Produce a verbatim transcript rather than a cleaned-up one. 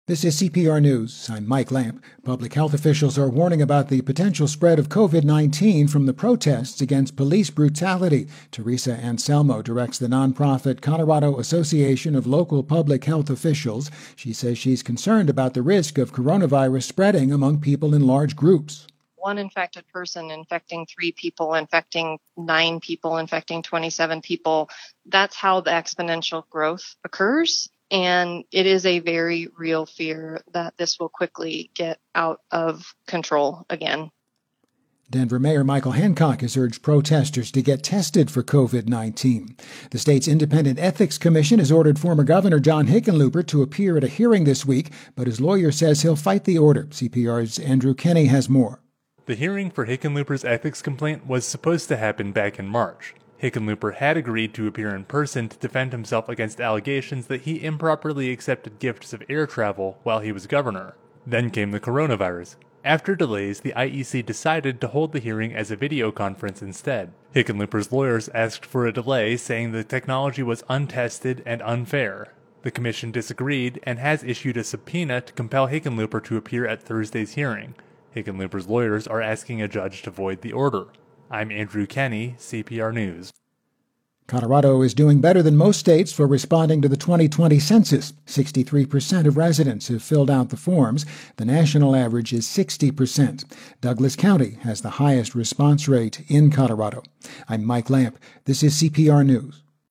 This is C P R News. I'm Mike Lamp. Public health officials are warning about the potential spread of COVID nineteen from the protests against police brutality. Teresa Anselmo directs the nonprofit Colorado Association of Local Public Health Officials. She says she's concerned about the risk of coronavirus spreading among people in large groups. One infected person infecting three people, infecting nine people, infecting twenty-seven people. That's how the exponential growth occurs. And it is a very real fear that this will quickly get out of control again. Denver Mayor Michael Hancock has urged protesters to get tested for COVID nineteen. The state's Independent Ethics Commission has ordered former Governor John Hickenlooper to appear at a hearing this week, but his lawyer says he'll fight the order. C P R's Andrew Kenney has more. The hearing for Hickenlooper's ethics complaint was supposed to happen back in March. Hickenlooper had agreed to appear in person to defend himself against allegations that he improperly accepted gifts of air travel while he was governor. Then came the coronavirus. After delays, the I E C decided to hold the hearing as a video conference instead. Hickenlooper's lawyers asked for a delay, saying the technology was untested and unfair. The commission disagreed and has issued a subpoena to compel Hickenlooper to appear at Thursday's hearing. Hickenlooper's lawyers are asking a judge to void the order. I'm Andrew Kenney, C P R News. Colorado is doing better than most states for responding to the twenty twenty census. sixty-three percent of residents have filled out the forms. The national average is sixty percent. Douglas County has the highest response rate in Colorado. I'm Mike Lamp. This is C P R News.